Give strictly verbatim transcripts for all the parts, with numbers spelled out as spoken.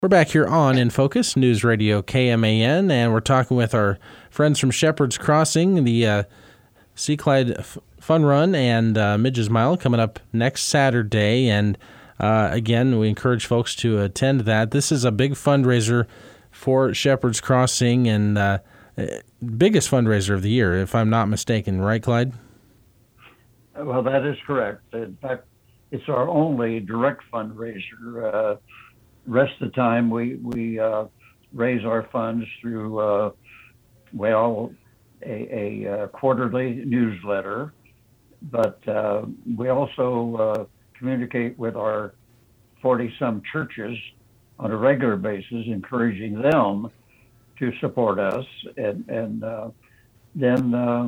We're back here on In Focus, News Radio K M A N, and we're talking with our friends from Shepherd's Crossing, the uh, Sea Clyde F- Fun Run and uh, Midges Mile coming up next Saturday. And uh, again, we encourage folks to attend that. This is a big fundraiser for Shepherd's Crossing and uh, biggest fundraiser of the year, if I'm not mistaken. Right, Clyde? Well, that is correct. In fact, it's our only direct fundraiser. Uh, rest of the time, we we uh, raise our funds through, uh, well, a, a, a quarterly newsletter, but uh, we also uh, communicate with our forty-some churches on a regular basis, encouraging them to support us, and and uh, then uh,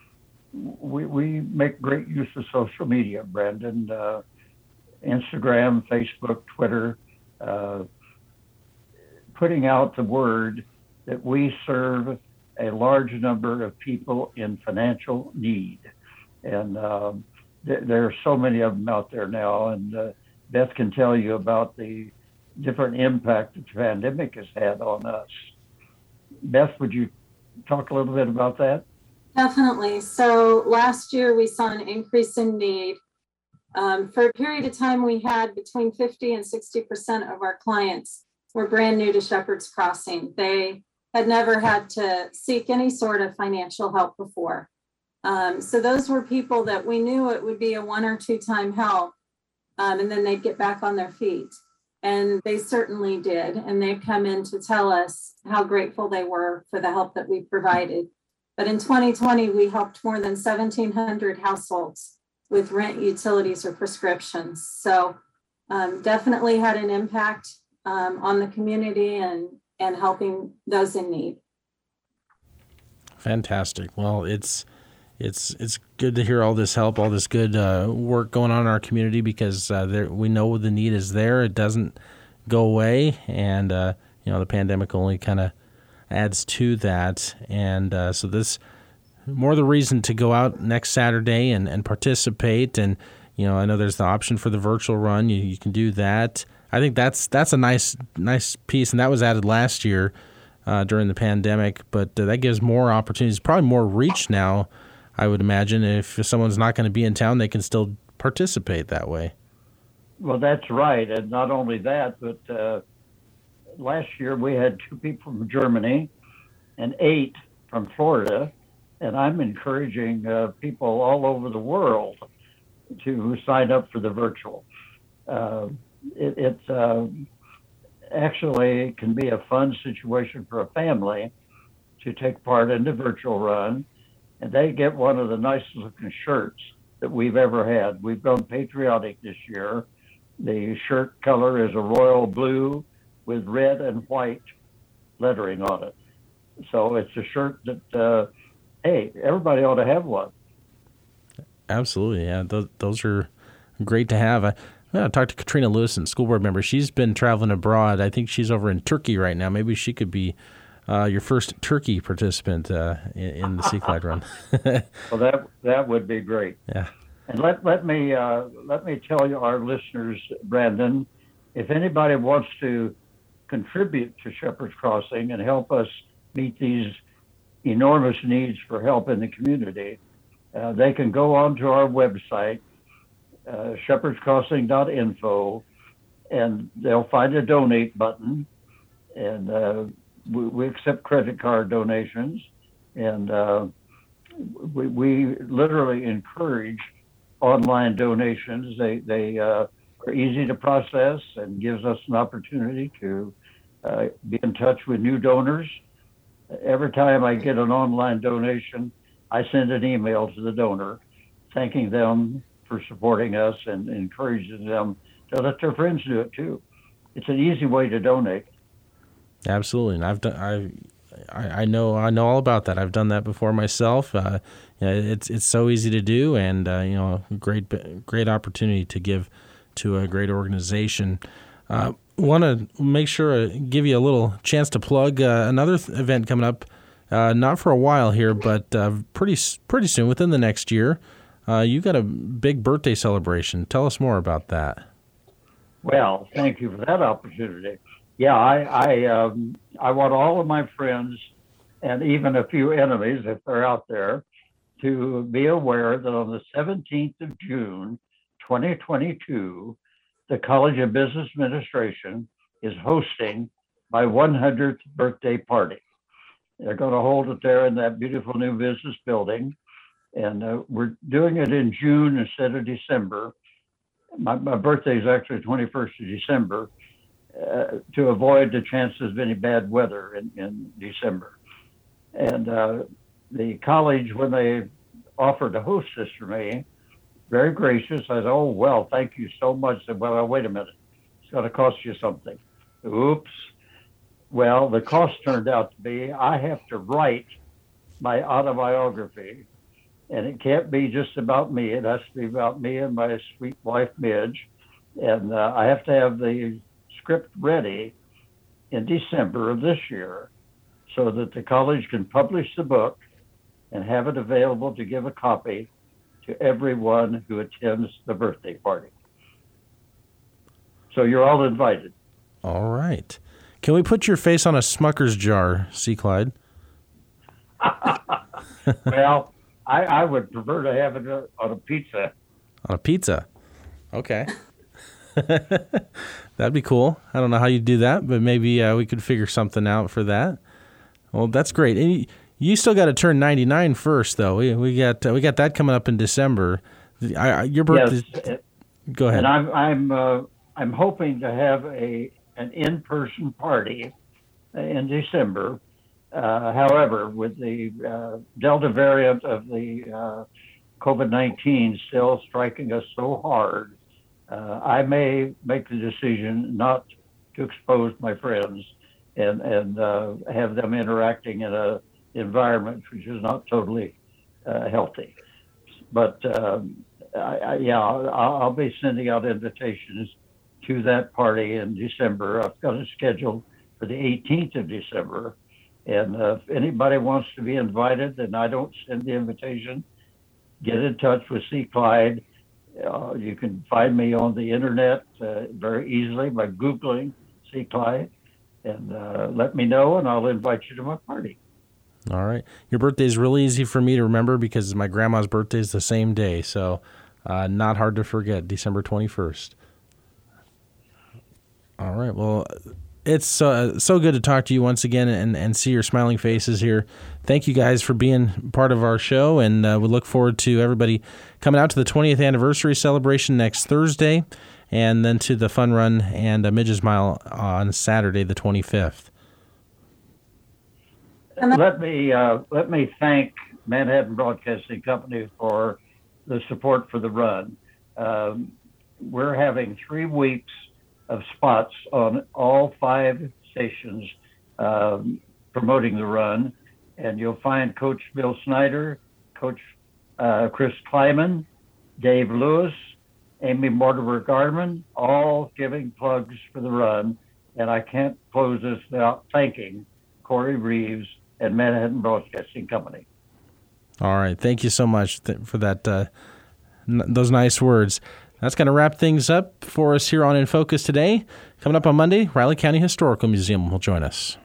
we we make great use of social media, Brandon, uh, Instagram, Facebook, Twitter. Uh, putting out the word that we serve a large number of people in financial need. And um, th- there are so many of them out there now. And uh, Beth can tell you about the different impact that the pandemic has had on us. Beth, would you talk a little bit about that? Definitely. So last year we saw an increase in need. Um, for a period of time, we had between fifty and sixty percent of our clients were brand new to Shepherd's Crossing. They had never had to seek any sort of financial help before. Um, so those were people that we knew it would be a one or two time help, um, and then they'd get back on their feet. And they certainly did. And they've come in to tell us how grateful they were for the help that we provided. But in twenty twenty, we helped more than seventeen hundred households with rent, utilities, or prescriptions. So um, definitely had an impact um, on the community and, and helping those in need. Fantastic. Well, it's it's it's good to hear all this help, all this good uh, work going on in our community, because uh, there, we know the need is there. It doesn't go away, and uh, you know the pandemic only kind of adds to that. And uh, so this more the reason to go out next Saturday and, and participate. And you know I know there's the option for the virtual run. You you can do that. I think that's that's a nice nice piece, and that was added last year uh, during the pandemic. But uh, that gives more opportunities, probably more reach now. I would imagine if someone's not going to be in town, they can still participate that way. Well, that's right. And not only that, but uh, last year we had two people from Germany and eight from Florida. And I'm encouraging uh, people all over the world to sign up for the virtual. Uh, it it uh, actually can be a fun situation for a family to take part in the virtual run. And they get one of the nicest looking shirts that we've ever had. We've gone patriotic this year. The shirt color is a royal blue with red and white lettering on it. So it's a shirt that, uh, hey, everybody ought to have one. Absolutely, yeah. Those, those are great to have. I, I talked to Katrina Lewison, school board member. She's been traveling abroad. I think she's over in Turkey right now. Maybe she could be Uh, your first turkey participant uh, in, in the Sea Clyde run. Well, that that would be great. Yeah. And let let me uh, let me tell you, our listeners, Brandon, if anybody wants to contribute to Shepherd's Crossing and help us meet these enormous needs for help in the community, uh, they can go onto our website, uh, shepherds crossing dot info, and they'll find a donate button, and uh, We, we accept credit card donations, and uh, we, we literally encourage online donations. They they uh, are easy to process and gives us an opportunity to uh, be in touch with new donors. Every time I get an online donation, I send an email to the donor, thanking them for supporting us and encouraging them to let their friends do it too. It's an easy way to donate. Absolutely, and I've done. I, I know. I know all about that. I've done that before myself. Uh, you know, it's it's so easy to do, and uh, you know, great great opportunity to give to a great organization. Uh, Want to make sure uh, give you a little chance to plug uh, another th- event coming up. Uh, not for a while here, but uh, pretty pretty soon, within the next year. Uh, you got a big birthday celebration. Tell us more about that. Well, thank you for that opportunity. yeah, I I um, I want all of my friends and even a few enemies, if they're out there, to be aware that on the seventeenth of June, twenty twenty-two, the College of Business Administration is hosting my one hundredth birthday party. They're going to hold it there in that beautiful new business building. And uh, we're doing it in June instead of December. My, my birthday is actually twenty-first of December, uh, to avoid the chances of any bad weather in, in December. And uh, the college, when they offered to host this for me, very gracious. I said, oh, well, thank you so much. I said, well, wait a minute. It's going to cost you something. Oops. Well, the cost turned out to be I have to write my autobiography, and it can't be just about me. It has to be about me and my sweet wife, Midge. And uh, I have to have the script ready in December of this year so that the college can publish the book and have it available to give a copy to everyone who attends the birthday party. So you're all invited. All right. Can we put your face on a Smucker's jar, C. Clyde? Well, I, I would prefer to have it on a pizza. On a pizza? Okay. That'd be cool. I don't know how you do that, but maybe uh, we could figure something out for that. Well, that's great. And you, you still got to turn ninety-nine first, though. We we got uh, we got that coming up in December. I, I, your birthday. Yes. Go ahead. And I'm I'm uh, I'm hoping to have a an in-person party in December. Uh, however, with the uh, Delta variant of the uh, COVID nineteen still striking us so hard, uh, I may make the decision not to expose my friends and and uh, have them interacting in a environment which is not totally uh, healthy. But um, I, I, yeah, I'll, I'll be sending out invitations to that party in December. I've got it scheduled for the eighteenth of December. And uh, if anybody wants to be invited and I don't send the invitation, get in touch with C. Clyde. Uh, you can find me on the internet uh, very easily by Googling C. Clyde, and uh, let me know and I'll invite you to my party. All right. Your birthday is really easy for me to remember because my grandma's birthday is the same day. So uh, not hard to forget, December twenty-first. All right. Well, it's uh, so good to talk to you once again and, and see your smiling faces here. Thank you guys for being part of our show, and uh, we look forward to everybody coming out to the twentieth anniversary celebration next Thursday, and then to the fun run and a Midge's Mile on Saturday the twenty-fifth. Let me uh, let me thank Manhattan Broadcasting Company for the support for the run. Um, we're having three weeks of spots on all five stations um, promoting the run, and you'll find Coach Bill Snyder, Coach uh, Chris Kleiman, Dave Lewis, Amy Mortimer Garman, all giving plugs for the run. And I can't close this without thanking Corey Reeves and Manhattan Broadcasting Company. All right. Thank you so much th- for that. Uh, n- those nice words. That's going to wrap things up for us here on In Focus today. Coming up on Monday, Riley County Historical Museum will join us.